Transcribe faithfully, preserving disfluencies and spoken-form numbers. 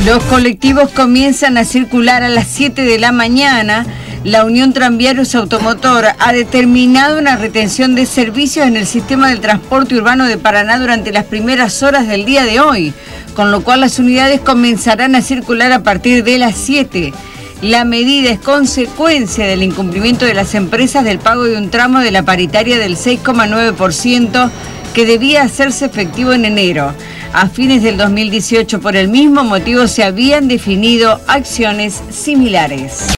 Los colectivos comienzan a circular a las siete de la mañana. La Unión Tranviarios Automotor ha determinado una retención de servicios en el sistema del transporte urbano de Paraná durante las primeras horas del día de hoy, con lo cual las unidades comenzarán a circular a partir de las siete. La medida es consecuencia del incumplimiento de las empresas del pago de un tramo de la paritaria del seis coma nueve por ciento que debía hacerse efectivo en enero. A fines del dos mil dieciocho, por el mismo motivo, se habían definido acciones similares.